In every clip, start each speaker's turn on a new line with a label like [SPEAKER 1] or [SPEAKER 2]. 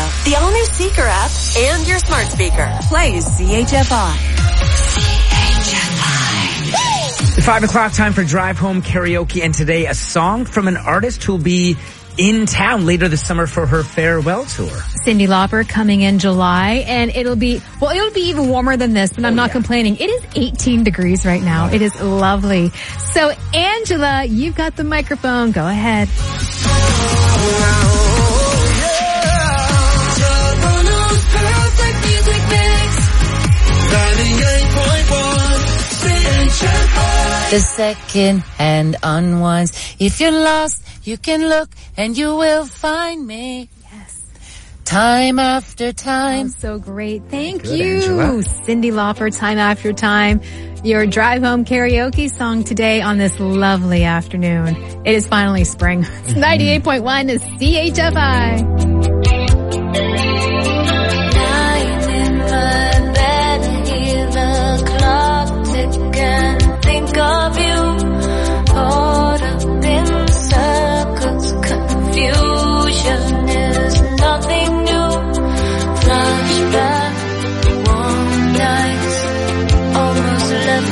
[SPEAKER 1] the all-new Seeker app, and your smart speaker. Play CHFI.
[SPEAKER 2] CHFI. 5 o'clock time for Drive Home Karaoke, and today a song from an artist who'll be in town later this summer for her farewell tour.
[SPEAKER 3] Cyndi Lauper coming in July, and it'll be even warmer than this, but I'm not complaining. It is 18 degrees right now. It is lovely. So Angela, you've got the microphone. Go ahead.
[SPEAKER 4] The second hand unwinds. If you're lost, you can look and you will find me.
[SPEAKER 3] Yes.
[SPEAKER 4] Time after time.
[SPEAKER 3] Oh, so great. Thank
[SPEAKER 2] Good,
[SPEAKER 3] you.
[SPEAKER 2] Angela.
[SPEAKER 3] Cyndi Lauper, Time After Time. Your Drive Home Karaoke song today on this lovely afternoon. It is finally spring. It's 98.1 is CHFI.
[SPEAKER 4] Of you, caught up in circles, confusion is nothing new. Flashback, warm nights, almost left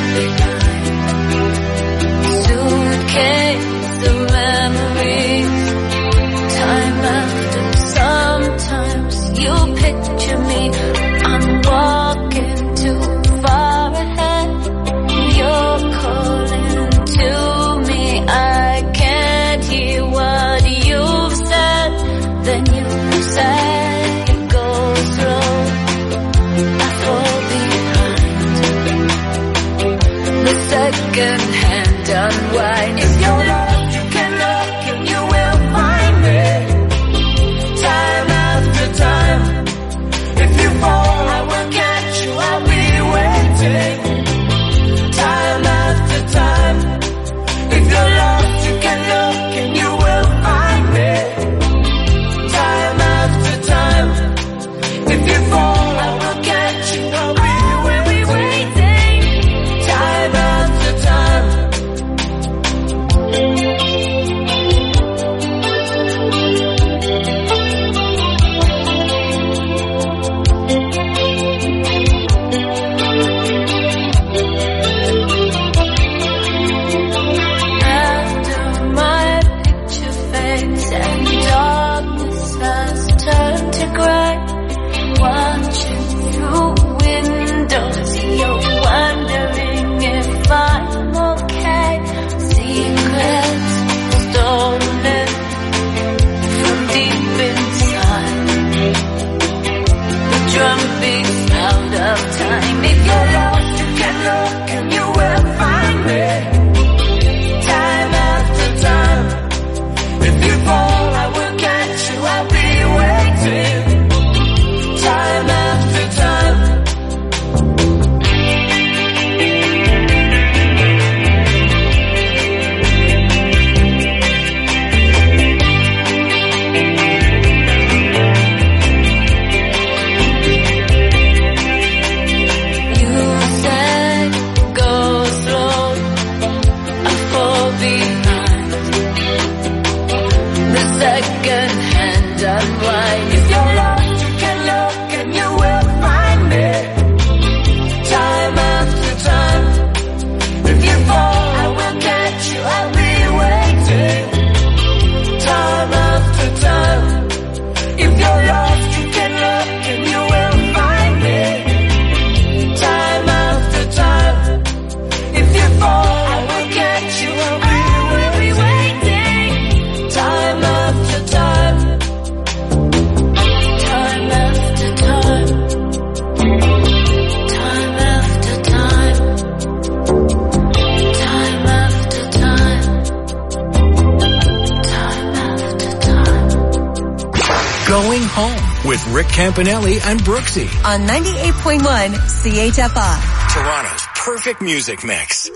[SPEAKER 4] behind. Suitcase of memories, time after. Sometimes you picture me, I'm walking too far ahead. You're calling to me, I can't hear what you've said. Then you say it goes slow, I fall behind. The second hand unwind. If you're lost, you can look and you will find me. Time after time. If you fall, I will catch you, I'll be waiting. Time after time. If you're lost, you can look and you will find me. Time after time. If you fall, I will catch you, I'll be waiting. Time after time.
[SPEAKER 5] Going Home with Rick Campanelli and Brooksy
[SPEAKER 1] on 98.1 CHFI.
[SPEAKER 5] Toronto's perfect music mix.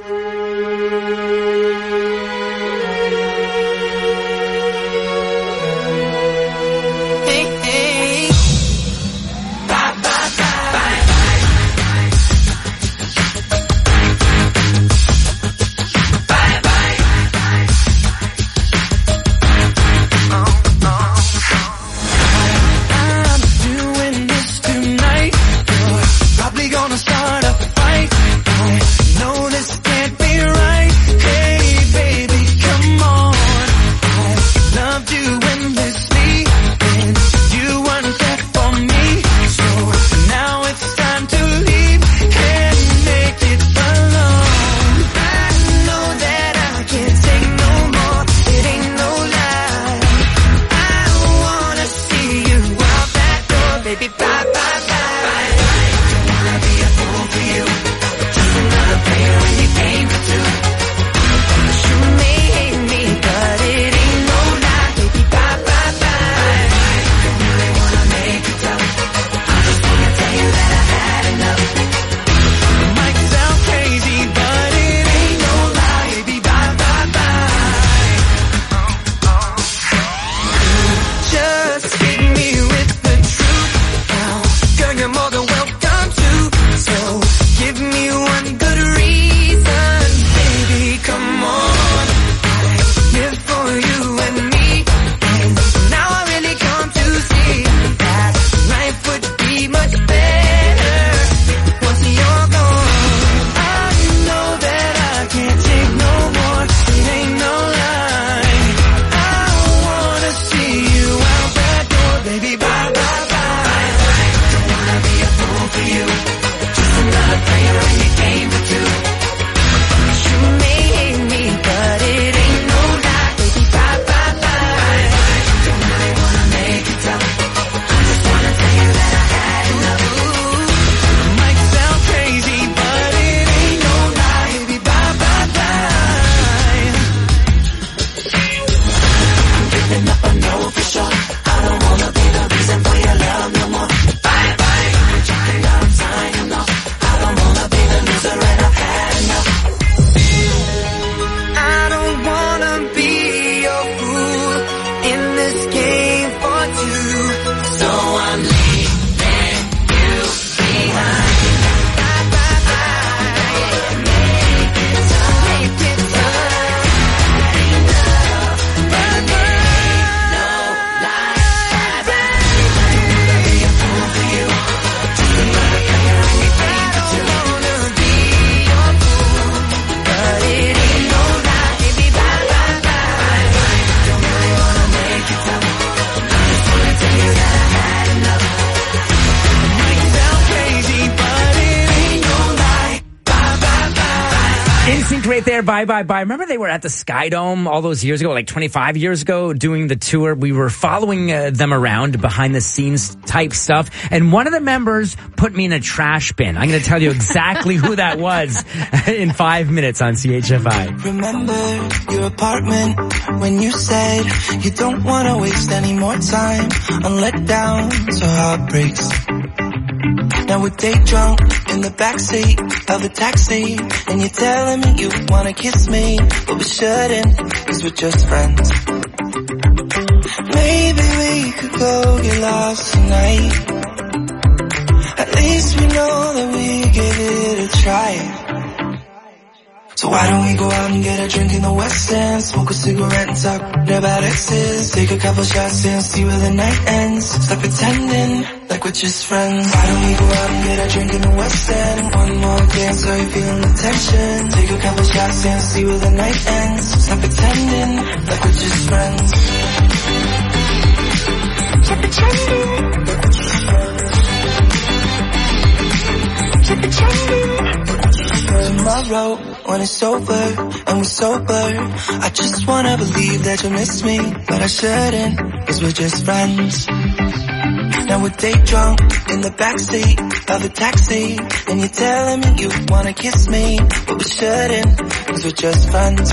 [SPEAKER 2] right there, Bye Bye Bye. Remember they were at the Sky Dome all those years ago, like 25 years ago, doing the tour. We were following them around, behind the scenes type stuff. And one of the members put me in a trash bin. I'm going to tell you exactly who that was in 5 minutes on CHFI.
[SPEAKER 6] Remember your apartment when you said you don't want to waste any more time on letdowns or heartbreaks. Now we're day drunk in the backseat of a taxi, and you're telling me you wanna kiss me, but we shouldn't, cause we're just friends. Maybe we could go get lost tonight. At least we know that we give it a try. So why don't we go out and get a drink in the West End, smoke a cigarette and talk about exes, take a couple shots and see where the night ends. Stop pretending like we're just friends. Why don't we go out and get a drink in the West End, one more dance, are you feeling the tension? Take a couple shots and see where the night ends. Stop pretending like we're just friends. Stop pretending like we're just friends. Stop pretending. Tomorrow, when it's over and we're sober, I just wanna believe that you miss me, but I shouldn't, cause we're just friends. Now we're day drunk in the backseat of a taxi, and you're telling me you wanna kiss me, but we shouldn't, cause we're just friends.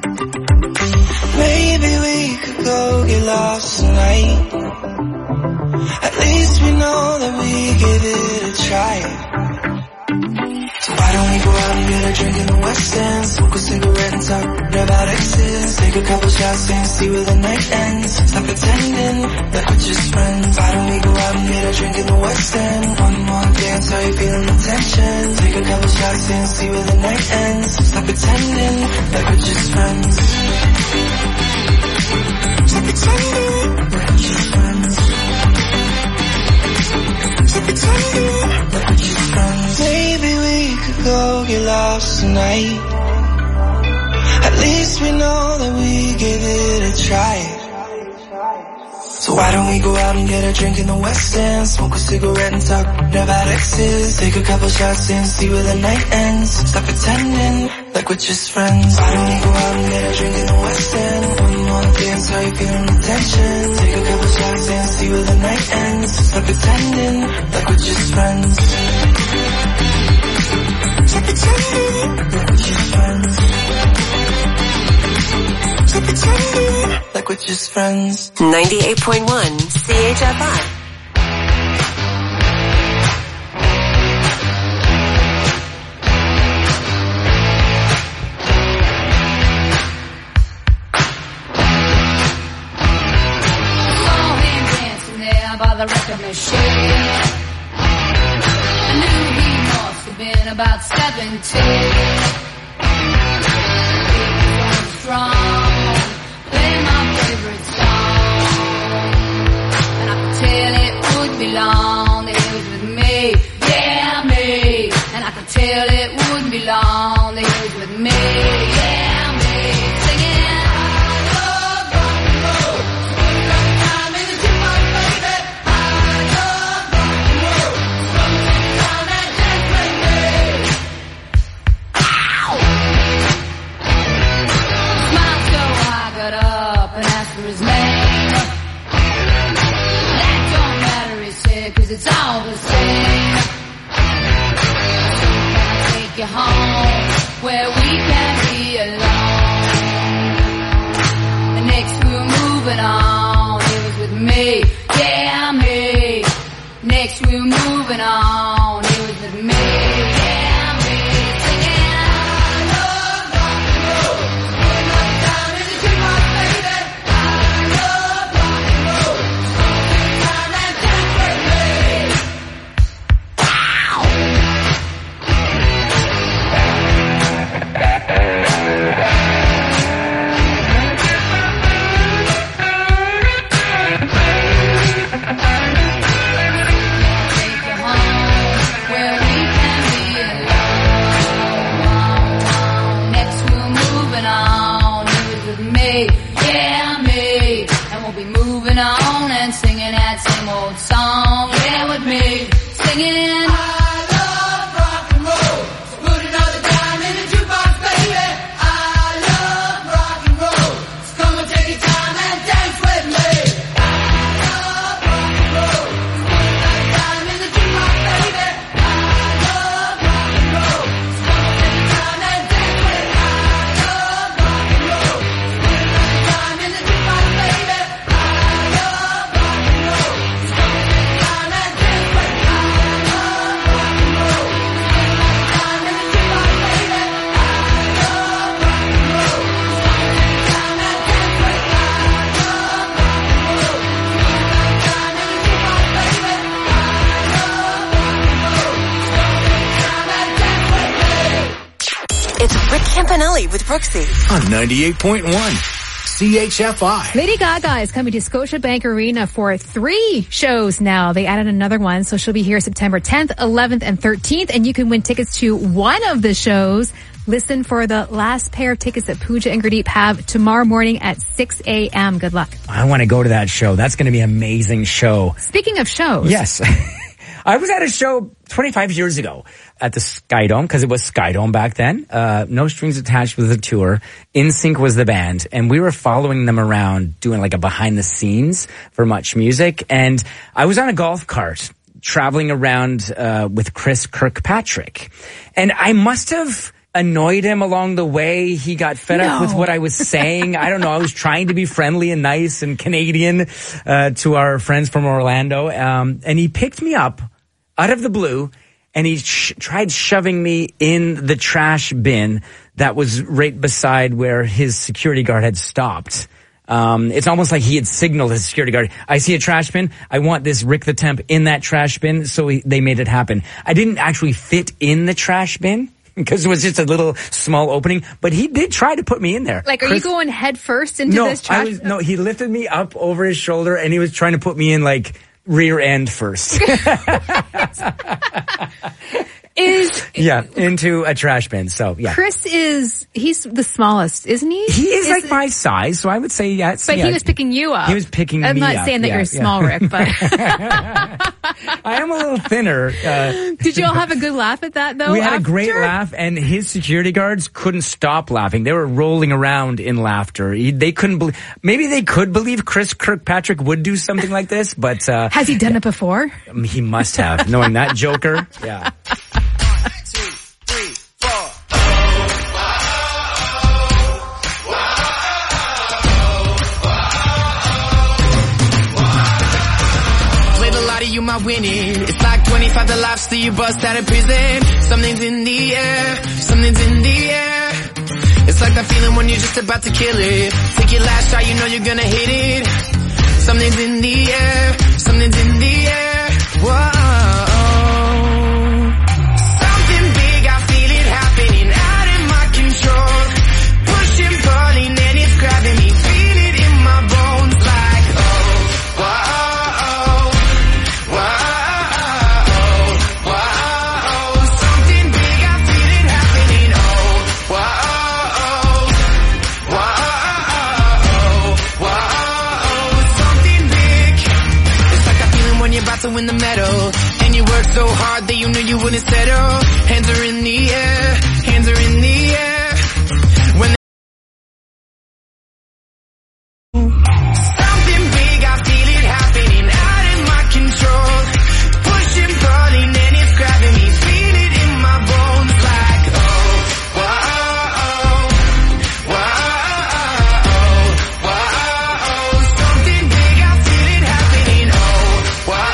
[SPEAKER 6] Maybe we could go get lost tonight. At least we know that we give it a try. So why don't we go out and get a drink in the West End, smoke a cigarette and talk about exes, take a couple shots and see where the night ends. Stop pretending like we're just friends. Why don't we go out and get a drink in the West End, one more dance, are you feeling the tension? Take a couple shots and see where the night ends. Stop pretending like we're just friends. Stop pretending like we're just friends. Stop pretending like we're just friends. Maybe we could go get lost tonight. At least we know that we give it a try. So why don't we go out and get a drink in the West End, smoke a cigarette and talk about exes, take a couple shots and see where the night ends. Stop pretending like we're just friends. Why don't we go out and get a drink in the West End, one more dance, are you feeling the tension? Take a couple shots and see where the night ends. Stop pretending like we're just friends. Stop pretending like we're just friends. Stop pretending like we're just friends.
[SPEAKER 1] 98.1 CHFI.
[SPEAKER 7] By the record machine, I knew he must have been about 17. He was strong, playing my favorite song, and I could tell it would be long that he was with me, yeah me. And I could tell it wouldn't be long that he was with me, yeah me. Singing, I love rock and roll, put it on time in the jukebox, baby. It's all the same. So can I take you home where we can be alone? And next we're moving on. He was with me, yeah me. Next we're moving on. He was with me, yeah me. Singing, I love rock and roll. Put another time in the jukebox, baby. I love rock and roll. Time and time for me. Yeah, me, and we'll be moving on and singing that same old song. Yeah, with me, singing. I love rock and roll, so put another dime in the jukebox, baby.
[SPEAKER 1] Campanelli with Brooksy.
[SPEAKER 5] On 98.1 CHFI.
[SPEAKER 3] Lady Gaga is coming to Scotiabank Arena for 3 shows now. They added another one, so she'll be here September 10th, 11th, and 13th, and you can win tickets to one of the shows. Listen for the last pair of tickets that Pooja and Gurdeep have tomorrow morning at 6 a.m. Good luck.
[SPEAKER 2] I want to go to that show. That's going to be an amazing show.
[SPEAKER 3] Speaking of shows.
[SPEAKER 2] Yes. I was at a show 25 years ago at the Skydome, because it was Skydome back then. No Strings Attached was the tour. NSYNC was the band, and we were following them around doing like a behind the scenes for Much Music. And I was on a golf cart traveling around with Chris Kirkpatrick. And I must have annoyed him along the way. He got fed up with what I was saying. I don't know. I was trying to be friendly and nice and Canadian to our friends from Orlando. And he picked me up out of the blue, and he tried shoving me in the trash bin that was right beside where his security guard had stopped. It's almost like he had signaled his security guard, I see a trash bin. I want this Rick the Temp in that trash bin. So they made it happen. I didn't actually fit in the trash bin because it was just a little small opening, but he did try to put me in there.
[SPEAKER 3] Like, are you going head first into this trash?
[SPEAKER 2] No, he lifted me up over his shoulder, and he was trying to put me in like rear end first. Into a trash bin. So, yeah.
[SPEAKER 3] Chris he's the smallest, isn't he?
[SPEAKER 2] He is like my size, so I would say yes.
[SPEAKER 3] But he was picking you up.
[SPEAKER 2] He was picking me up.
[SPEAKER 3] I'm not saying that you're small, Rick, but
[SPEAKER 2] I am a little thinner.
[SPEAKER 3] Did you all have a good laugh at that, though?
[SPEAKER 2] We had a great laugh, and his security guards couldn't stop laughing. They were rolling around in laughter. They couldn't believe, maybe they could believe Chris Kirkpatrick would do something like this, but
[SPEAKER 3] has he done it before?
[SPEAKER 2] He must have, knowing that Joker. Yeah.
[SPEAKER 8] You might win it. It's like 25 the lobster you bust out of prison. Something's in the air, something's in the air. It's like that feeling when you're just about to kill it. Take your last shot, you know you're gonna hit it. Something's in the air, something's in the air. Whoa. Something big, I feel it happening out of my control. Pushing, pulling, and it's grabbing me. Feel it in my bones like, oh, whoa. To win the medal, and you worked so hard that you knew you wouldn't settle. Hands are in the air, hands are in the air. When something big, I feel it happening out of my control. Pushing, pulling, and it's grabbing me. Feel it in my bones like, oh, whoa, whoa, whoa. Something big, I feel it happening. Oh, whoa.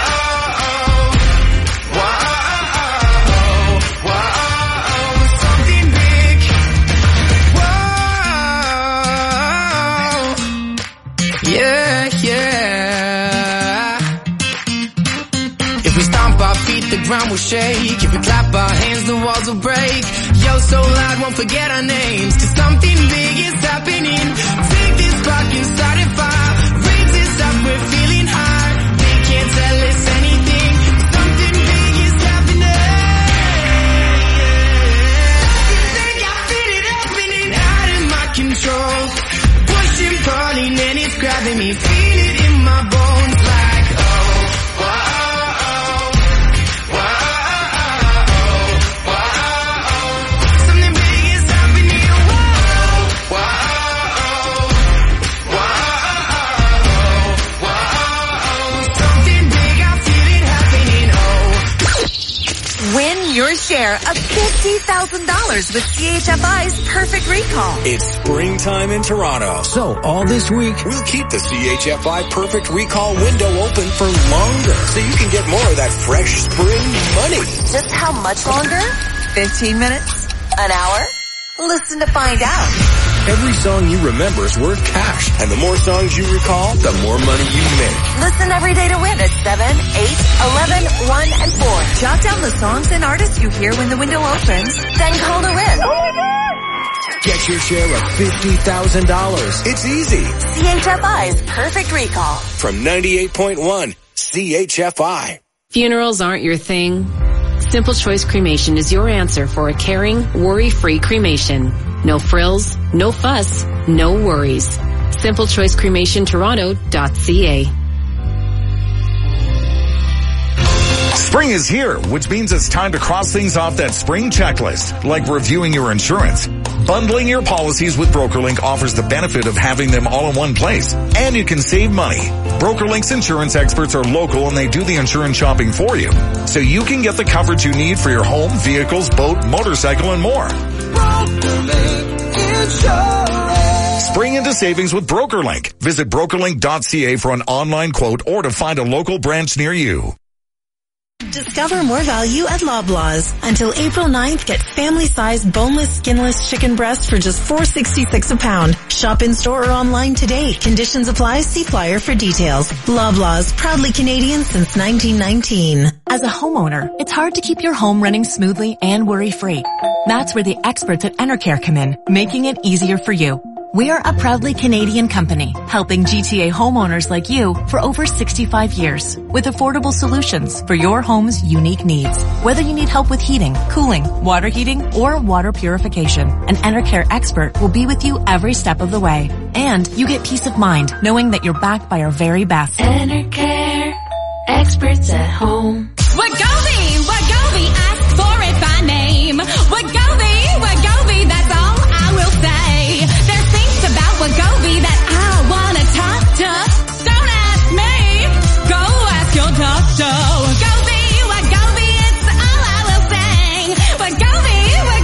[SPEAKER 8] The ground will shake. If we clap our hands, the walls will break. Yo, so loud, won't forget our names. 'Cause something big is happening. Take this spark and start a fire. Raise this up, we're feeling high. They can't tell us anything. Something big is happening. Something big, I feel it happening out of my control. Pushing, pulling, and it's grabbing me. Feel it in my bones like, oh, whoa.
[SPEAKER 1] Win your share of $50,000 with CHFI's Perfect Recall.
[SPEAKER 5] It's springtime in Toronto. So all this week, we'll keep the CHFI Perfect Recall window open for longer so you can get more of that fresh spring money.
[SPEAKER 1] Just how much longer? 15 minutes? An hour? Listen to find out.
[SPEAKER 5] Every song you remember is worth cash. And the more songs you recall, the more money you make.
[SPEAKER 1] Listen every day to win at 7, 8, 11, 1, and 4. Jot down the songs and artists you hear when the window opens. Then call to win. Oh my God!
[SPEAKER 5] Get your share of $50,000. It's easy.
[SPEAKER 1] CHFI's Perfect Recall.
[SPEAKER 5] From 98.1 CHFI.
[SPEAKER 9] Funerals aren't your thing? Simple Choice Cremation is your answer for a caring, worry-free cremation. No frills, no fuss, no worries. SimpleChoiceCremationToronto.ca.
[SPEAKER 10] Spring is here, which means it's time to cross things off that spring checklist, like reviewing your insurance. Bundling your policies with BrokerLink offers the benefit of having them all in one place, and you can save money. BrokerLink's insurance experts are local and they do the insurance shopping for you, so you can get the coverage you need for your home, vehicles, boat, motorcycle, and more. Spring into savings with BrokerLink. Visit BrokerLink.ca for an online quote or to find a local branch near you.
[SPEAKER 11] Discover more value at Loblaws. Until April 9th, get family-sized boneless, skinless chicken breast for just $4.66 a pound. Shop in-store or online today. Conditions apply. See flyer for details. Loblaws, proudly Canadian since 1919.
[SPEAKER 12] As a homeowner, it's hard to keep your home running smoothly and worry-free. That's where the experts at Enercare come in, making it easier for you. We are a proudly Canadian company, helping GTA homeowners like you for over 65 years with affordable solutions for your home's unique needs. Whether you need help with heating, cooling, water heating, or water purification, an Enercare expert will be with you every step of the way. And you get peace of mind knowing that you're backed by our very best.
[SPEAKER 4] Enercare, experts at home.
[SPEAKER 7] Wegovy, ask for it by name. Wegovy, that's all I will say. There's things about Wegovy that I wanna talk to. Don't ask me, go ask your doctor. Wegovy, it's all I will say. Wegovy,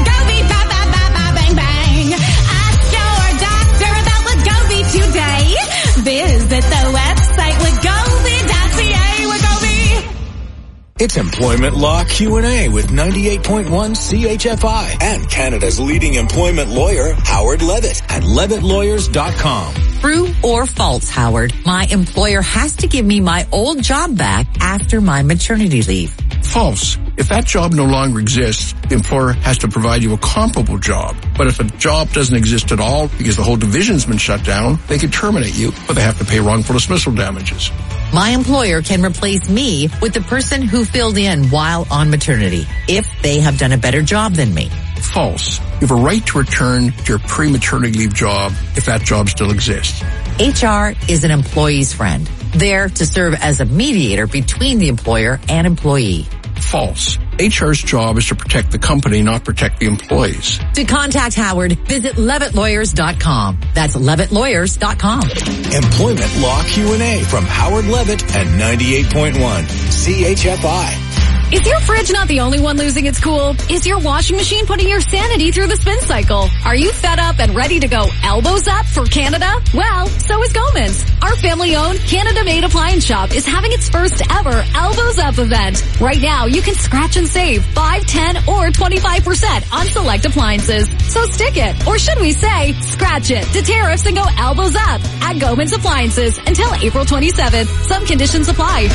[SPEAKER 7] bang, bang. Ask your doctor about Wegovy today. Visit the website Wegovy.ca. Wegovy.
[SPEAKER 5] It's Employment Law Q&A with 98.1 CHFI and Canada's leading employment lawyer, Howard Levitt at LevittLawyers.com.
[SPEAKER 13] True or false, Howard? My employer has to give me my old job back after my maternity leave.
[SPEAKER 14] False. If that job no longer exists, the employer has to provide you a comparable job. But if a job doesn't exist at all because the whole division's been shut down, they can terminate you, but they have to pay wrongful dismissal damages.
[SPEAKER 13] My employer can replace me with the person who filled in while on maternity if they have done a better job than me.
[SPEAKER 14] False. You have a right to return to your pre-maternity leave job if that job still exists.
[SPEAKER 13] HR is an employee's friend, there to serve as a mediator between the employer and employee.
[SPEAKER 14] False. HR's job is to protect the company, not protect the employees.
[SPEAKER 13] To contact Howard, visit LevittLawyers.com. That's LevittLawyers.com.
[SPEAKER 5] Employment Law Q&A from Howard Levitt at 98.1 CHFI.
[SPEAKER 3] Is your fridge not the only one losing its cool? Is your washing machine putting your sanity through the spin cycle? Are you fed up and ready to go elbows up for Canada? Well, so is Goman's. Our family-owned, Canada-made appliance shop is having its first ever Elbows Up event. Right now, you can scratch and save 5, 10, or 25% on select appliances. So stick it, or should we say, scratch it, to tariffs and go elbows up at Goman's Appliances until April 27th. Some conditions apply.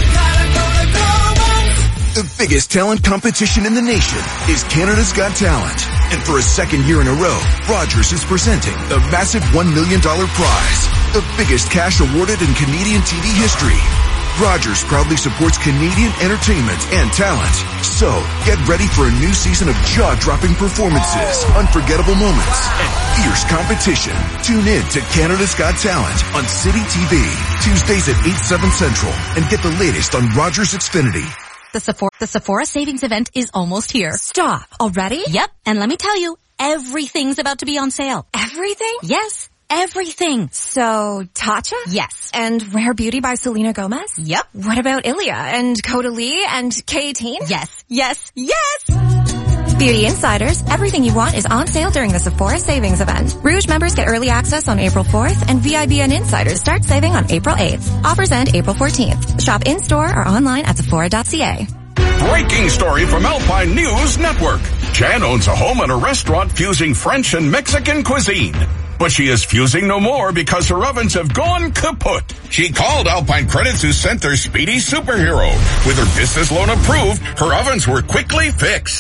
[SPEAKER 15] The biggest talent competition in the nation is Canada's Got Talent. And for a second year in a row, Rogers is presenting the massive $1 million prize, the biggest cash awarded in Canadian TV history. Rogers proudly supports Canadian entertainment and talent. So, get ready for a new season of jaw-dropping performances, unforgettable moments, and fierce competition. Tune in to Canada's Got Talent on City TV, Tuesdays at 8, 7 Central, and get the latest on Rogers Xfinity.
[SPEAKER 16] The Sephora Savings Event is almost here.
[SPEAKER 17] Stop. Already?
[SPEAKER 16] Yep. And let me tell you, everything's about to be on sale.
[SPEAKER 17] Everything?
[SPEAKER 16] Yes. Everything.
[SPEAKER 17] So, Tatcha?
[SPEAKER 16] Yes.
[SPEAKER 17] And Rare Beauty by Selena Gomez?
[SPEAKER 16] Yep.
[SPEAKER 17] What about Ilia and Caudalie and K18?
[SPEAKER 16] Yes.
[SPEAKER 17] Yes. Yes! Beauty Insiders, everything you want is on sale during the Sephora Savings Event. Rouge members get early access on April 4th, and VIBN Insiders start saving on April 8th. Offers end April 14th. Shop in-store or online at Sephora.ca.
[SPEAKER 18] Breaking story from Alpine News Network. Jan owns a home and a restaurant fusing French and Mexican cuisine. But she is fusing no more because her ovens have gone kaput. She called Alpine Credits, who sent their speedy superhero. With her business loan approved, her ovens were quickly fixed.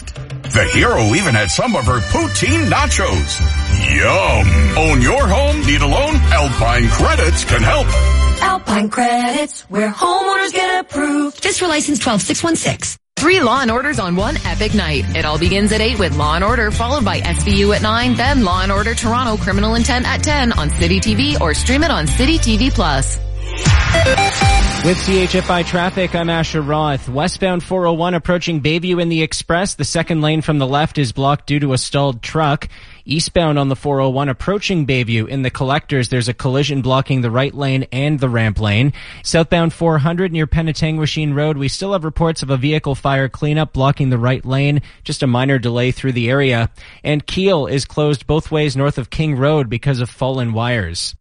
[SPEAKER 18] The hero even had some of her poutine nachos. Yum! Own your home? Need a loan? Alpine Credits can help.
[SPEAKER 4] Alpine Credits, where homeowners get approved.
[SPEAKER 19] Just for license 12616. 3 Law & Orders on one epic night. It all begins at 8 with Law & Order, followed by SVU at 9, then Law & Order Toronto Criminal Intent at 10 on City TV or stream it on City TV Plus.
[SPEAKER 20] With CHFI traffic, I'm Asher Roth. Westbound 401 approaching Bayview in the Express. The second lane from the left is blocked due to a stalled truck. Eastbound on the 401 approaching Bayview in the Collectors, there's a collision blocking the right lane and the ramp lane. Southbound 400 near Penetangwisheen Road, we still have reports of a vehicle fire cleanup blocking the right lane. Just a minor delay through the area. And Kiel is closed both ways north of King Road because of fallen wires.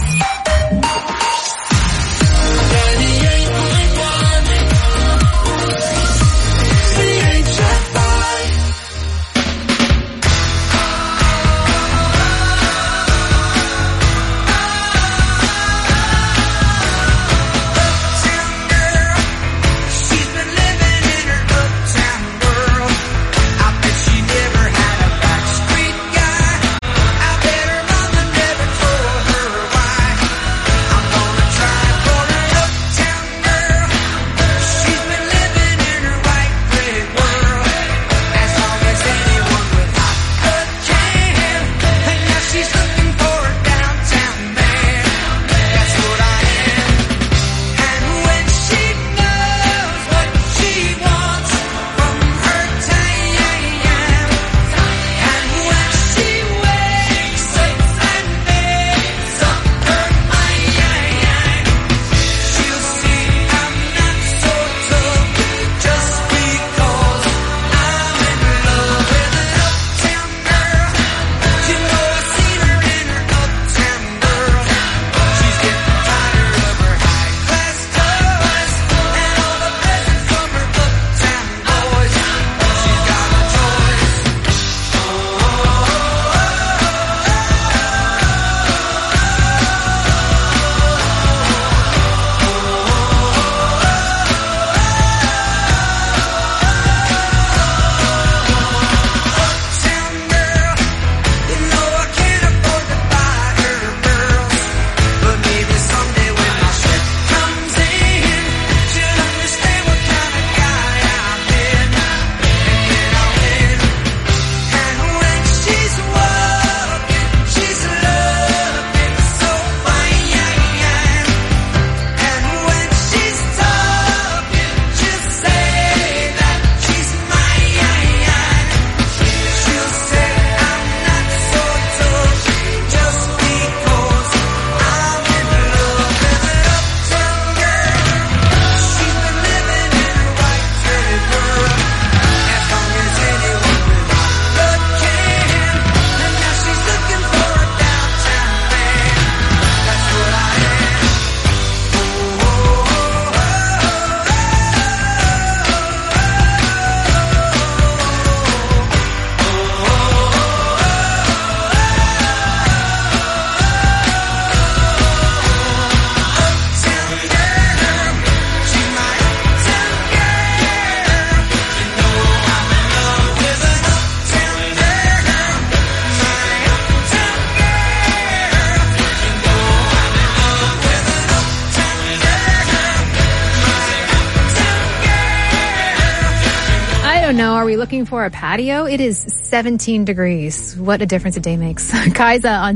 [SPEAKER 3] Are we looking for a patio? It is 17 degrees. What a difference a day makes. Kaisa on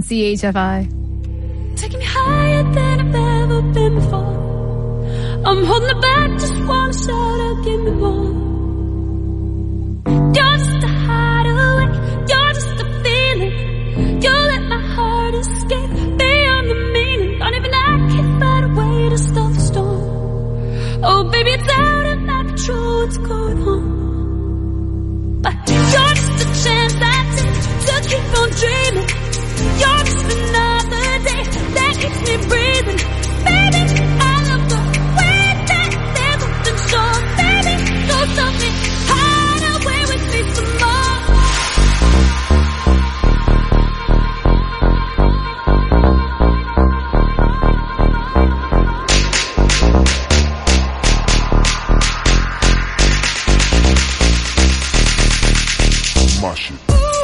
[SPEAKER 3] CHFI.
[SPEAKER 4] Taking me higher than I've ever been before. I'm holding it back, just wanna shout out, give me more. You're just a hideaway, you're just a feeling. You let my heart escape beyond the meaning. Don't even I can find a way to stop the storm. Oh baby, it's out of my control, what's going on? But you're just a chance I take to keep on dreaming. You're just another day that keeps me breathing. Baby, I love the way that there's something strong. Baby, don't stop me, hide away with me some more.
[SPEAKER 15] Mashi.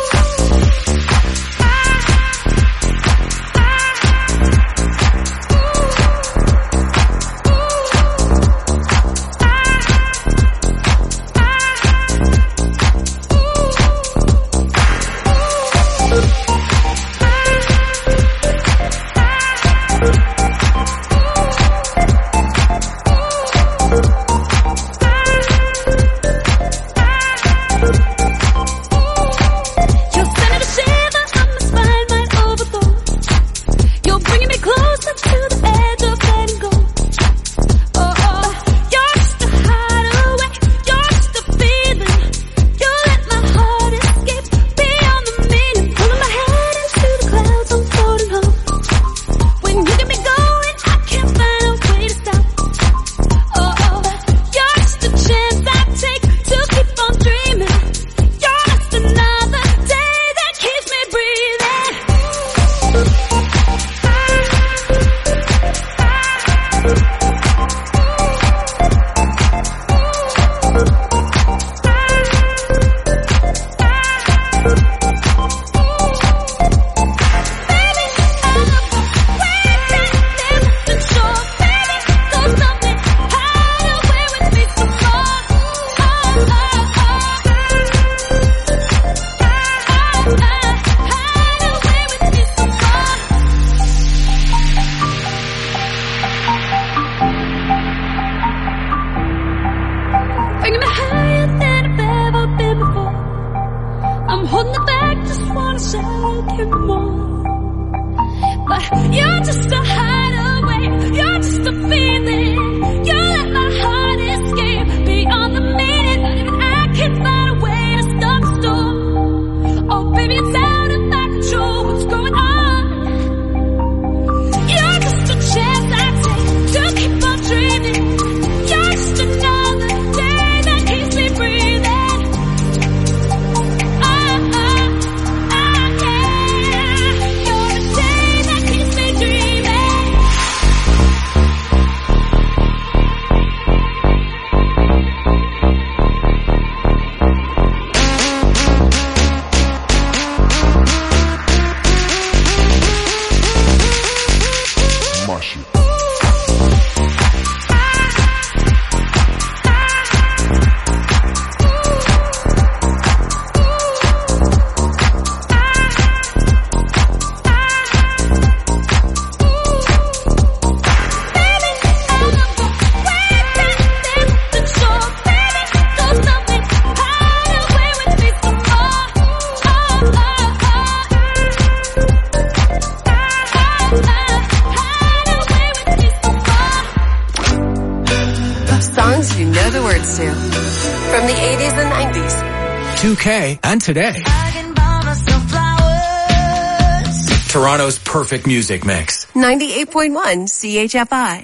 [SPEAKER 1] From the 80s and 90s.
[SPEAKER 5] 2K and today. Toronto's perfect music mix.
[SPEAKER 1] 98.1 CHFI.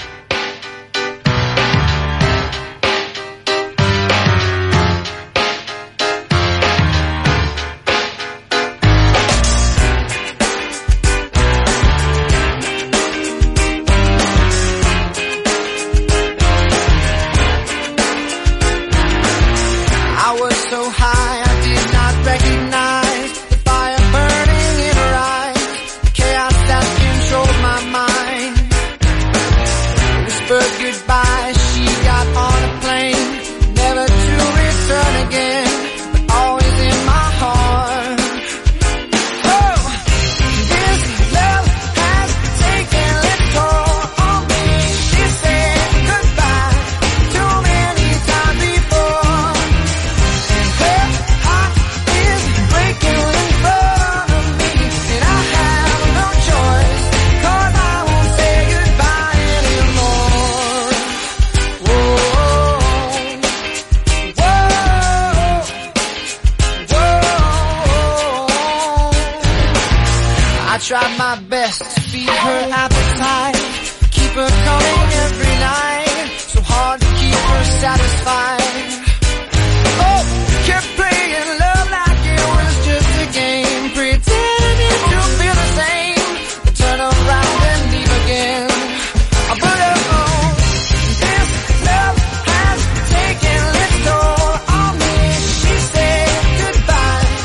[SPEAKER 8] Tried my best to feed her appetite, keep her coming every night, so hard to keep her satisfied. Oh, kept playing love like it was just a game, pretending to feel the same, but turn around and leave again. But oh, this love has taken its toll on me. She said goodbye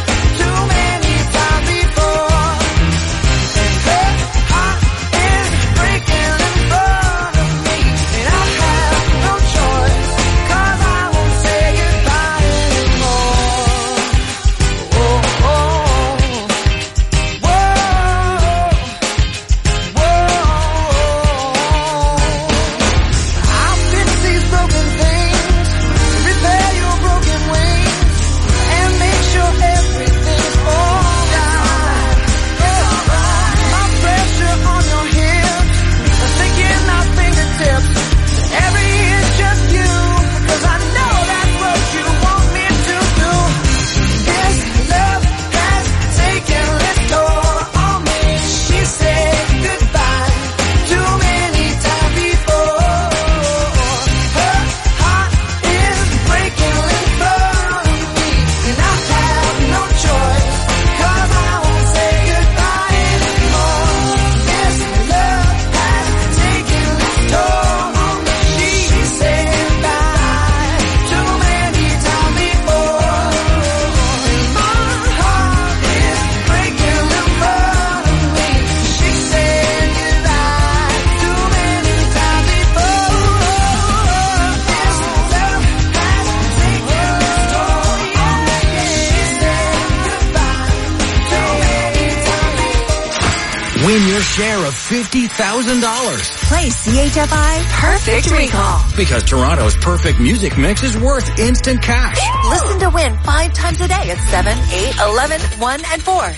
[SPEAKER 5] Win your share of $50,000.
[SPEAKER 1] Play CHFI Perfect Recall.
[SPEAKER 5] Because Toronto's perfect music mix is worth instant cash.
[SPEAKER 1] Listen to win 5 times a day at 7, 8, 11, 1, and 4.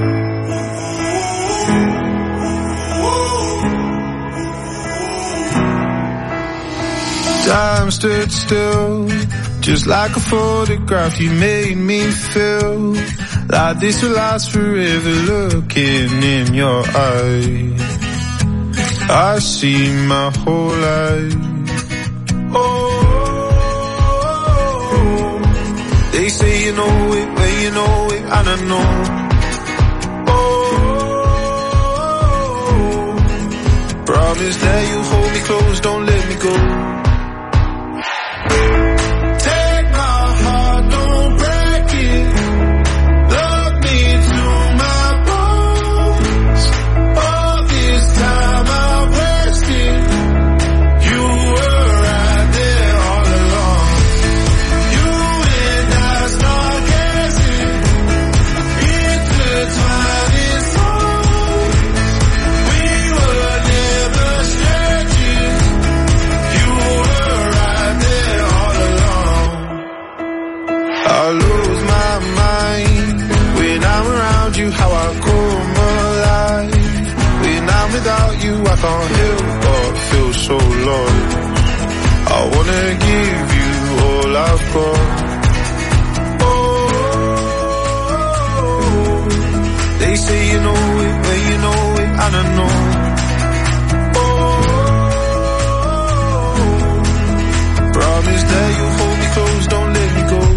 [SPEAKER 6] Time stood still, just like a photograph. You made me feel like this will last forever. Looking in your eyes, I see my whole life. Oh, they say you know it, well you know it, and I know. Oh, promise that you hold me close, don't let me go. I can't help but feel so lost. I wanna give you all I've got. Oh, they say you know it, well you know it, and I know. Oh, promise that you hold me close, don't let me go.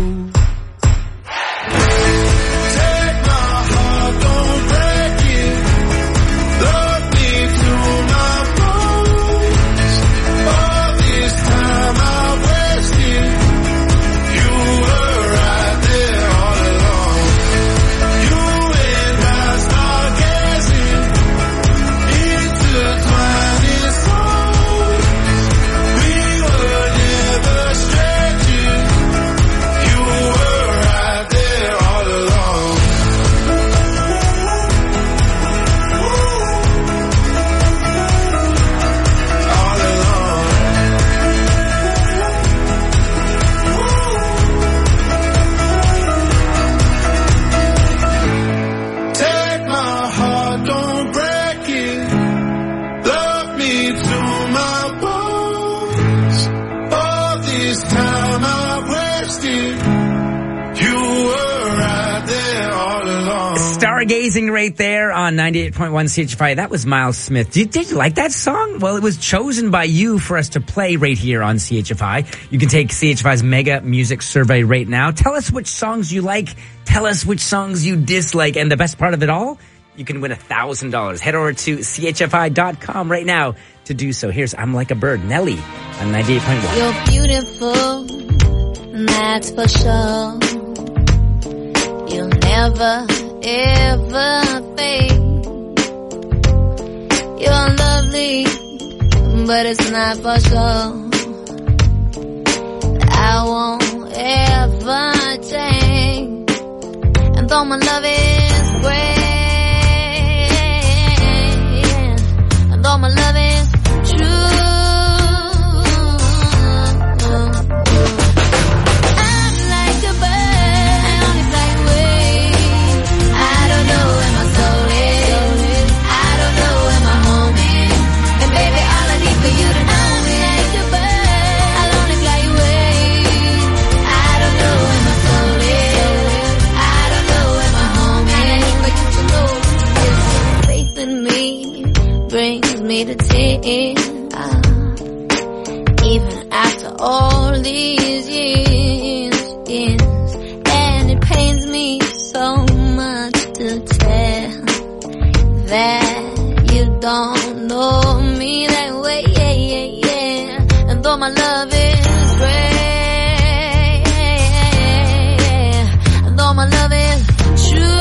[SPEAKER 2] Stargazing right there on 98.1 CHFI. That was Miles Smith. Did you like that song? Well, it was chosen by you for us to play right here on CHFI. You can take CHFI's Mega Music Survey right now. Tell us which songs you like. Tell us which songs you dislike. And the best part of it all, you can win $1,000. Head over to CHFI.com right now to do so. Here's I'm Like a Bird, Nelly on 98.1.
[SPEAKER 4] You're beautiful, that's for sure. You'll never ever fade. You're lovely, but it's not for sure. I won't ever change. And though my love is great, and though my love is true, me to tears, even after all these years, and it pains me so much to tell that you don't know me that way, and though my love is great, and though my love is true,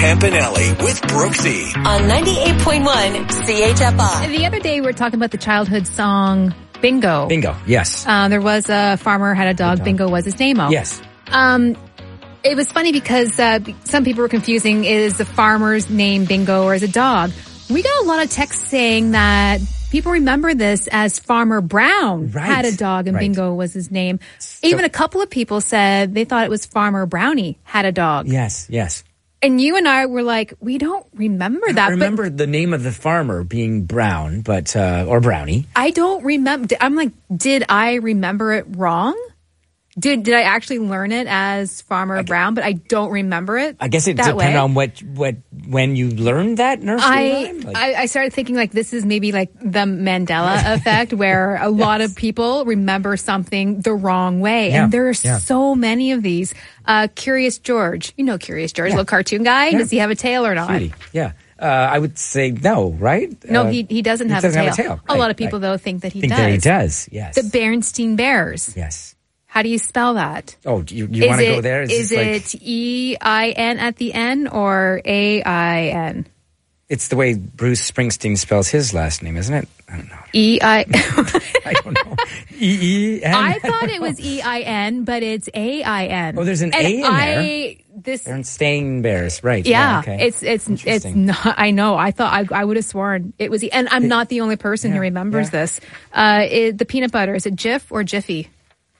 [SPEAKER 5] Campanelli with Brooksy
[SPEAKER 1] on 98.1 CHFI.
[SPEAKER 3] The other day we were talking about the childhood song Bingo.
[SPEAKER 2] Bingo, yes.
[SPEAKER 3] There was a farmer had a dog. Bingo was his name-o.
[SPEAKER 2] Yes.
[SPEAKER 3] It was funny because some people were confusing, is the farmer's name Bingo or is a dog? We got a lot of texts saying that people remember this as Farmer Brown had a dog and Bingo was his name. Even a couple of people said they thought it was Farmer Brownie had a dog.
[SPEAKER 2] Yes, yes.
[SPEAKER 3] And you and I were like, we don't remember that.
[SPEAKER 2] I remember the name of the farmer being Brown, but or Brownie.
[SPEAKER 3] I don't remember. I'm like, did I remember it wrong? Did I actually learn it as Farmer Brown, but I don't remember it?
[SPEAKER 2] I guess it depends on when you learned that nursery rhyme?
[SPEAKER 3] I started thinking like this is maybe like the Mandela effect where a lot of people remember something the wrong way.
[SPEAKER 2] Yeah.
[SPEAKER 3] And there are so many of these. Curious George. You know Curious George, little cartoon guy. Yeah. Does he have a tail or not?
[SPEAKER 2] Cutie. Yeah. I would say no, right?
[SPEAKER 3] No, he doesn't have a tail.
[SPEAKER 2] Right,
[SPEAKER 3] a lot of people, though, think that he does.
[SPEAKER 2] That he does, yes.
[SPEAKER 3] The Berenstain Bears.
[SPEAKER 2] Yes.
[SPEAKER 3] How do you spell that?
[SPEAKER 2] Oh, you want to go there?
[SPEAKER 3] Is it E-I-N at the end or A-I-N?
[SPEAKER 2] It's the way Bruce Springsteen spells his last name, isn't it? I don't know.
[SPEAKER 3] I
[SPEAKER 2] don't know. E-E-N?
[SPEAKER 3] I thought it was E-I-N, but it's A-I-N.
[SPEAKER 2] Oh, there's an A in there. Berenstain Bears, right.
[SPEAKER 3] Yeah,
[SPEAKER 2] okay.
[SPEAKER 3] it's not, I know. I thought I would have sworn it was, and I'm not the only person who remembers this. The peanut butter, is it Jif or Jiffy?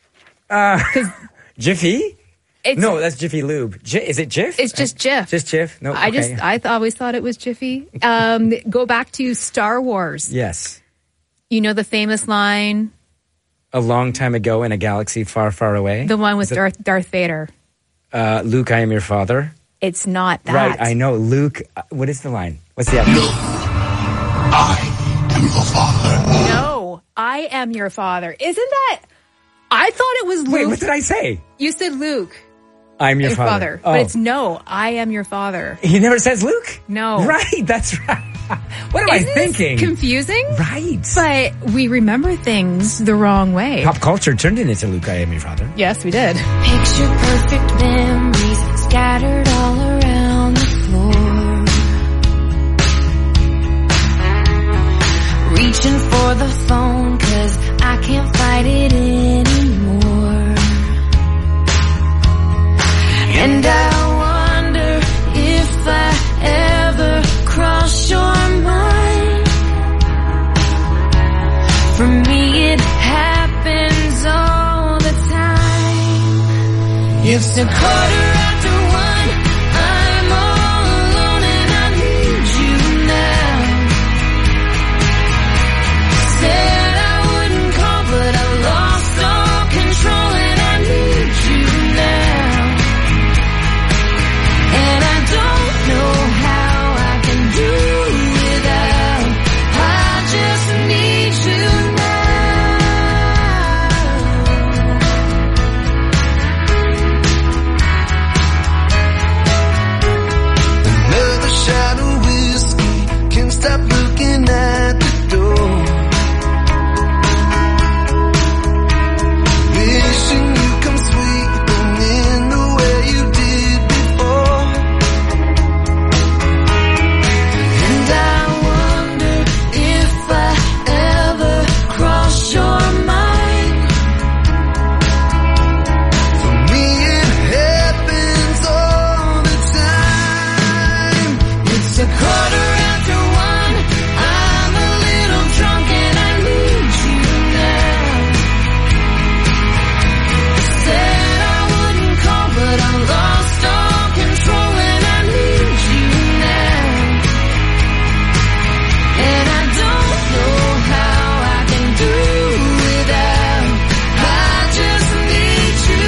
[SPEAKER 2] Jiffy? No, that's Jiffy Lube. Is it Jif?
[SPEAKER 3] It's just Jif.
[SPEAKER 2] Just Jif? No,
[SPEAKER 3] I always thought it was Jiffy. Go back to Star Wars.
[SPEAKER 2] Yes.
[SPEAKER 3] You know the famous line?
[SPEAKER 2] A long time ago in a galaxy far, far away?
[SPEAKER 3] The one with Darth Vader.
[SPEAKER 2] Luke, I am your father.
[SPEAKER 3] It's not that.
[SPEAKER 2] Right, I know. Luke, what is the line? What's the other?
[SPEAKER 14] Luke, I am your father.
[SPEAKER 3] No, I am your father. Isn't that... I thought it was Luke.
[SPEAKER 2] Wait, what did I say?
[SPEAKER 3] You said Luke.
[SPEAKER 2] I'm your father.
[SPEAKER 3] But it's no, I am your father.
[SPEAKER 2] He never says Luke?
[SPEAKER 3] No.
[SPEAKER 2] Right, that's right. What am I thinking?
[SPEAKER 3] This confusing?
[SPEAKER 2] Right.
[SPEAKER 3] But we remember things the wrong way.
[SPEAKER 2] Pop culture turned it into Luke, I am your father.
[SPEAKER 3] Yes, we did.
[SPEAKER 4] Picture perfect memories scattered all around the floor. Reaching for the phone 'cause I can't fight it anymore. And I wonder if I ever cross your mind. For me it happens all the time. It's a 1:15. I'm all alone and I need you now. Said I wouldn't call but I lost all control and I need you now. And I don't know how I can do without. I just need you
[SPEAKER 6] now. Another shot of whiskey, can't stop looking at the door. Wishing you come sweeping in the way you did before. And I wonder if I ever cross your mind. For me it happens all the time. It's a 1:15. I'm a little drunk and I need you now. Said I wouldn't call but I lost all control and I need you now. And I don't know how I can do without. I just need you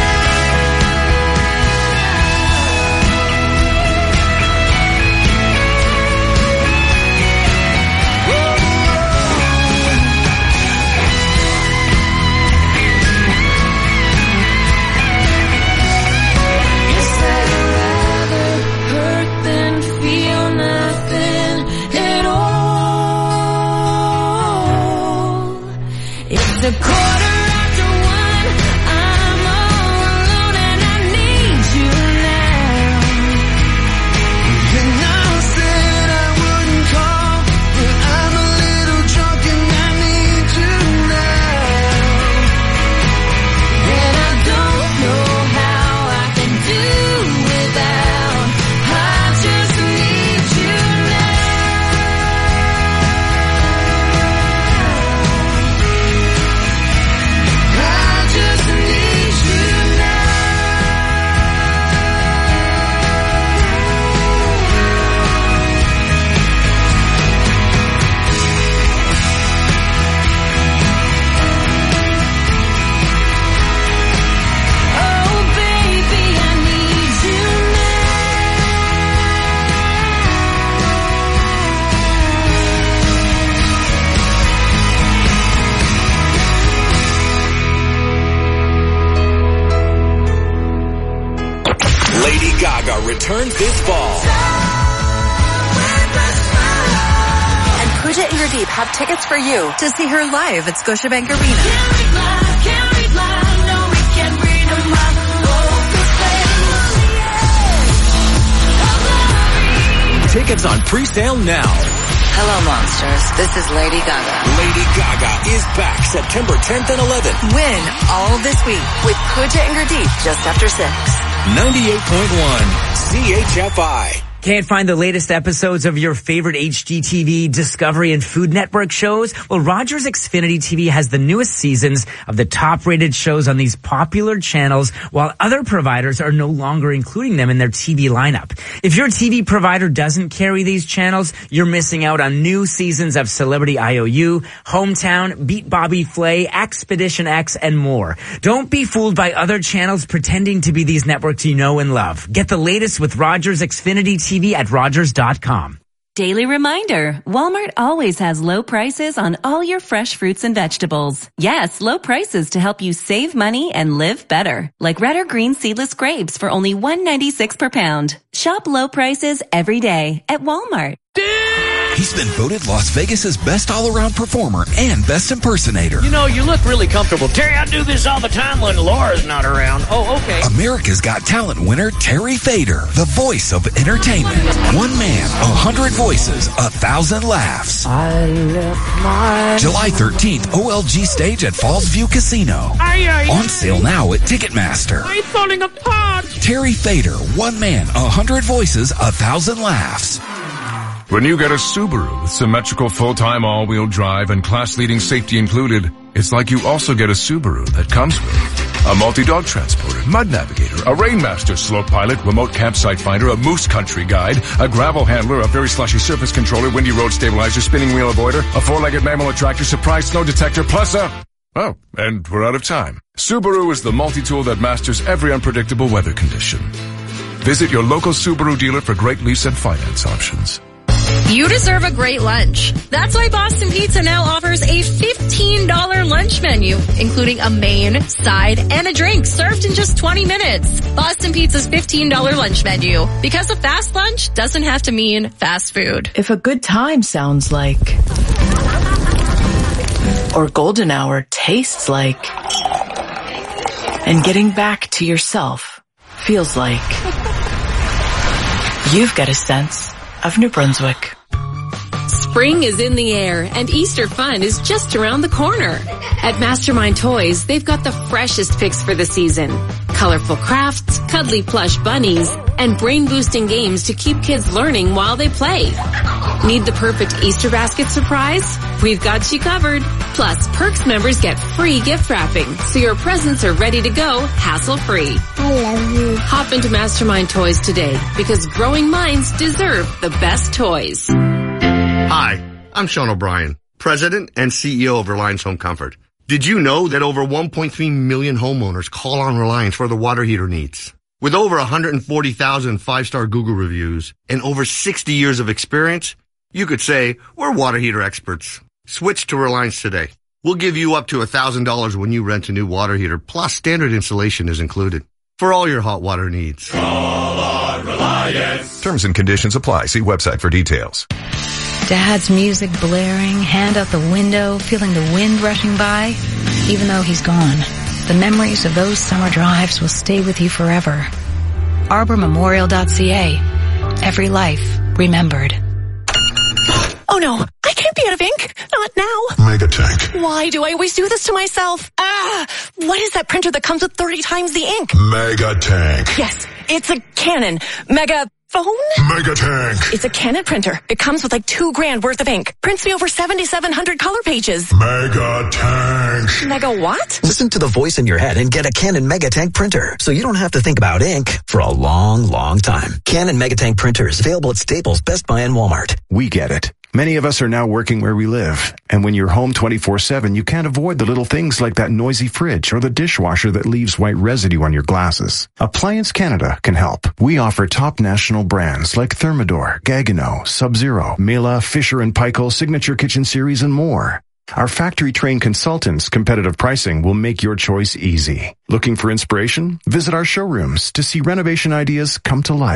[SPEAKER 6] Guess I'd rather hurt than feel nothing at all. It's a 1:15. I'm all alone and I need you now.
[SPEAKER 5] returns this fall.
[SPEAKER 1] And Pooja Indradeep have tickets for you to see her live at Scotiabank Arena.
[SPEAKER 5] Tickets on pre-sale now.
[SPEAKER 1] Hello, monsters. This is Lady Gaga.
[SPEAKER 5] Lady Gaga is back September 10th and 11th.
[SPEAKER 1] Win all this week with Pooja Indradeep just after 6.
[SPEAKER 5] 98.1 CHFI.
[SPEAKER 2] Can't find the latest episodes of your favorite HGTV, Discovery, and Food Network shows? Well, Rogers Xfinity TV has the newest seasons of the top-rated shows on these popular channels, while other providers are no longer including them in their TV lineup. If your TV provider doesn't carry these channels, you're missing out on new seasons of Celebrity IOU, Hometown, Beat Bobby Flay, Expedition X, and more. Don't be fooled by other channels pretending to be these networks you know and love. Get the latest with Rogers Xfinity TV at Rogers.com.
[SPEAKER 21] Daily reminder, Walmart always has low prices on all your fresh fruits and vegetables. Yes, low prices to help you save money and live better. Like red or green seedless grapes for only $1.96 per pound. Shop low prices every day at Walmart.
[SPEAKER 22] He's been voted Las Vegas's best all-around performer and best impersonator.
[SPEAKER 23] You know, you look really comfortable. Terry, I do this all the time when Laura's not around. Oh, okay.
[SPEAKER 22] America's Got Talent winner Terry Fader, the voice of entertainment. One man, 100 voices, 1,000 laughs.
[SPEAKER 23] I left my...
[SPEAKER 22] July 13th, OLG stage at Falls View Casino. On sale now at Ticketmaster.
[SPEAKER 23] I'm falling apart.
[SPEAKER 22] Terry Fader, one man, 100 voices, 1,000 laughs.
[SPEAKER 24] When you get a Subaru with symmetrical full-time all-wheel drive and class-leading safety included, it's like you also get a Subaru that comes with a multi-dog transporter, mud navigator, a Rainmaster slope pilot, remote campsite finder, a moose country guide, a gravel handler, a very slushy surface controller, windy road stabilizer, spinning wheel avoider, a four-legged mammal attractor, surprise snow detector, plus a... Oh, and we're out of time. Subaru is the multi-tool that masters every unpredictable weather condition. Visit your local Subaru dealer for great lease and finance options.
[SPEAKER 25] You deserve a great lunch. That's why Boston Pizza now offers a $15 lunch menu, including a main, side, and a drink served in just 20 minutes. Boston Pizza's $15 lunch menu. Because a fast lunch doesn't have to mean fast food.
[SPEAKER 26] If a good time sounds like, or golden hour tastes like, and getting back to yourself feels like, you've got a sense of New Brunswick.
[SPEAKER 9] Spring is in the air and Easter fun is just around the corner. At Mastermind Toys, they've got the freshest picks for the season. Colorful crafts, cuddly plush bunnies, and brain-boosting games to keep kids learning while they play. Need the perfect Easter basket surprise? We've got you covered. Plus, Perks members get free gift wrapping, so your presents are ready to go hassle-free.
[SPEAKER 27] I love you.
[SPEAKER 9] Hop into Mastermind Toys today, because growing minds deserve the best toys.
[SPEAKER 28] Hi, I'm Sean O'Brien, President and CEO of Reliance Home Comfort. Did you know that over 1.3 million homeowners call on Reliance for their water heater needs? With over 140,000 five-star Google reviews and over 60 years of experience, you could say we're water heater experts. Switch to Reliance today. We'll give you up to $1,000 when you rent a new water heater, plus standard installation is included for all your hot water needs.
[SPEAKER 29] Call on Reliance.
[SPEAKER 30] Terms and conditions apply. See website for details.
[SPEAKER 31] Dad's music blaring, hand out the window, feeling the wind rushing by. Even though he's gone, the memories of those summer drives will stay with you forever. ArborMemorial.ca. Every life remembered.
[SPEAKER 11] Oh no, I can't be out of ink. Not now.
[SPEAKER 29] Megatank.
[SPEAKER 11] Why do I always do this to myself? What is that printer that comes with 30 times the ink?
[SPEAKER 29] Megatank.
[SPEAKER 11] Yes, it's a Canon Megaphone?
[SPEAKER 29] Megatank.
[SPEAKER 11] It's a Canon printer. It comes with like $2,000 worth of ink. Prints me over 7,700 color pages.
[SPEAKER 29] Megatank.
[SPEAKER 11] Mega what?
[SPEAKER 32] Listen to the voice in your head and get a Canon Megatank printer, so you don't have to think about ink for a long, long time. Canon Megatank printers available at Staples, Best Buy, and Walmart.
[SPEAKER 33] We get it. Many of us are now working where we live, and when you're home 24/7, you can't avoid the little things like that noisy fridge or the dishwasher that leaves white residue on your glasses. Appliance Canada can help. We offer top national brands like Thermador, Gaggenau, Sub-Zero, Mela, Fisher & Paykel, Signature Kitchen Series, and more. Our factory-trained consultants' competitive pricing will make your choice easy. Looking for inspiration? Visit our showrooms to see renovation ideas come to life.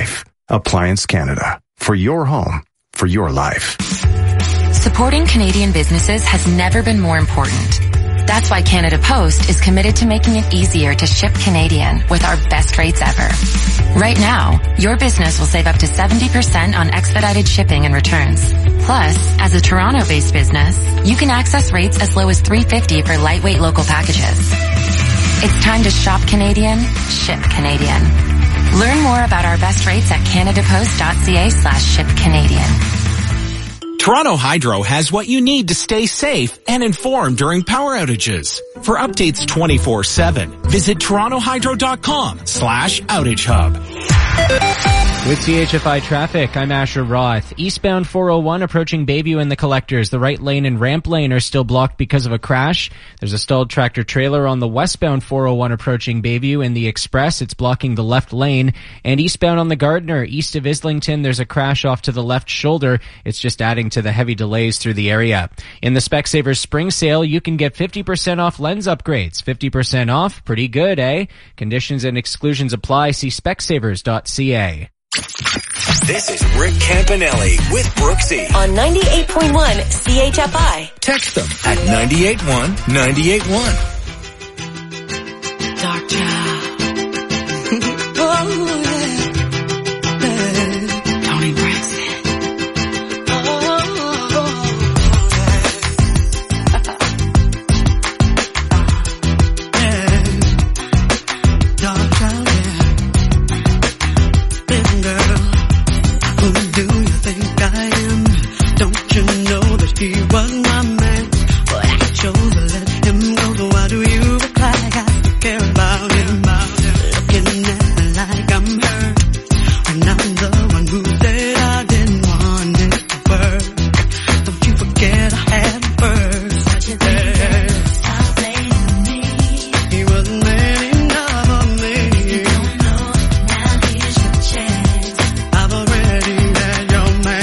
[SPEAKER 33] Appliance Canada. For your home, for your life.
[SPEAKER 7] Supporting Canadian businesses has never been more important. That's why Canada Post is committed to making it easier to ship Canadian with our best rates ever. Right now, your business will save up to 70% on expedited shipping and returns. Plus, as a Toronto-based business, you can access rates as low as $3.50 for lightweight local packages. It's time to shop Canadian, ship Canadian. Learn more about our best rates at canadapost.ca/shipcanadian.
[SPEAKER 8] Toronto Hydro has what you need to stay safe and informed during power outages. For updates 24/7, visit torontohydro.com/outage hub.
[SPEAKER 10] With CHFI traffic, I'm Asher Roth. Eastbound 401 approaching Bayview and the Collectors. The right lane and ramp lane are still blocked because of a crash. There's a stalled tractor trailer on the westbound 401 approaching Bayview and the Express. It's blocking the left lane. And eastbound on the Gardiner, east of Islington, there's a crash off to the left shoulder. It's just adding to the heavy delays through the area. In the Specsavers spring sale, you can get 50% off lens upgrades. 50% off? Pretty good, eh? Conditions and exclusions apply. See specsavers.ca.
[SPEAKER 5] This is Rick Campanelli with Brooksy
[SPEAKER 1] on 98.1 CHFI.
[SPEAKER 5] Text them at 98.1 98.1.
[SPEAKER 6] Dark child. Tony Braxton. Dark child. He was my man, but I chose to let him go. So why do you act like I still care about him? Looking at me like I'm hurt, when I'm the one who said I didn't want it to work. Don't you forget I had him first. Stop blaming me. He wasn't man enough for me. You don't know, now here's your chance. I've already had your man.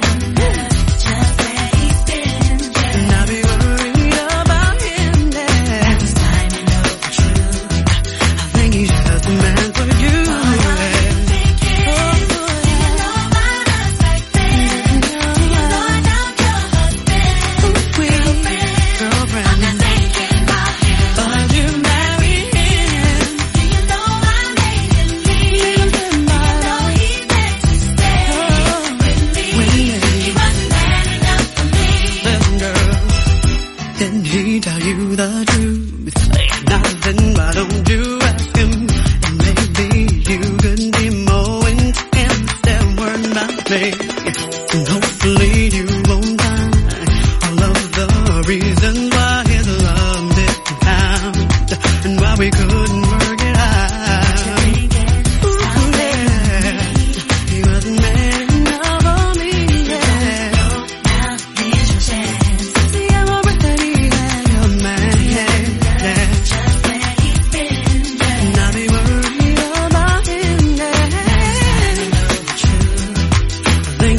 [SPEAKER 6] Didn't he tell you the truth? If nothing, why don't you ask him? And maybe you could be more intense than word about me. And hopefully you won't find all of the reasons why his love didn't count and why we couldn't work it out. Ooh, yeah. He wasn't man enough for me. Yeah. Now here's your chance. See, I'm already had your man. Yeah. Just where he's been. Yeah. And I'll be worried about him. Yeah. I know the truth. I think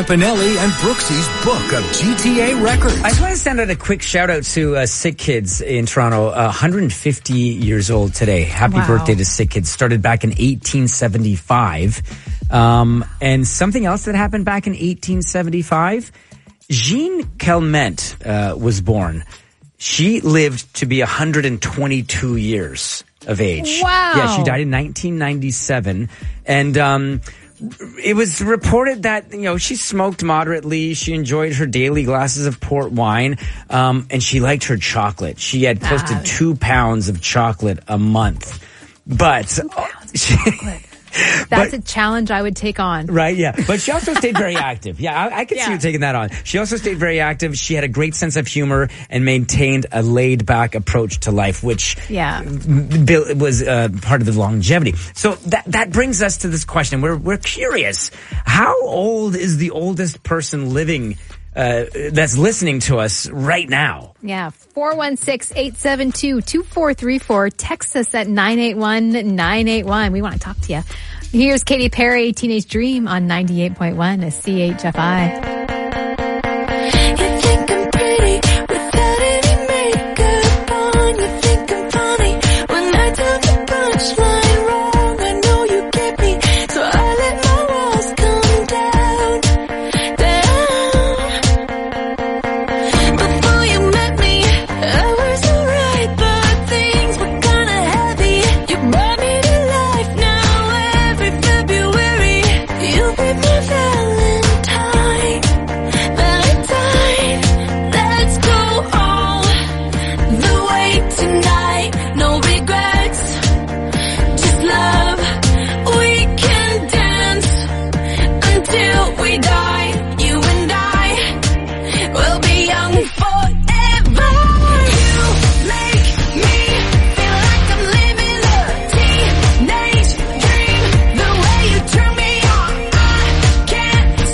[SPEAKER 5] Campanelli and Brooksy's book of GTA records.
[SPEAKER 2] I just want to send out a quick shout out to Sick Kids in Toronto, 150 years old today. Happy birthday to Sick Kids. Started back in 1875. And something else that happened back in 1875, Jean Calment was born. She lived to be 122 years of age.
[SPEAKER 25] Wow.
[SPEAKER 2] Yeah, she died in 1997. And it was reported that, she smoked moderately. She enjoyed her daily glasses of port wine. And she liked her chocolate. She had close to 2 pounds of chocolate a month. But
[SPEAKER 25] 2 pounds of chocolate. That's a challenge I would take on.
[SPEAKER 2] Right, yeah. But she also stayed very active. Yeah, I could see her taking that on. She also stayed very active. She had a great sense of humor and maintained a laid-back approach to life, which was part of the longevity. So that brings us to this question. We're curious. How old is the oldest person living that's listening to us right now?
[SPEAKER 25] Yeah, 416-872-2434. Text us at 981-981. We want to talk to you. Here's Katy Perry, Teenage Dream on 98.1 CHFI.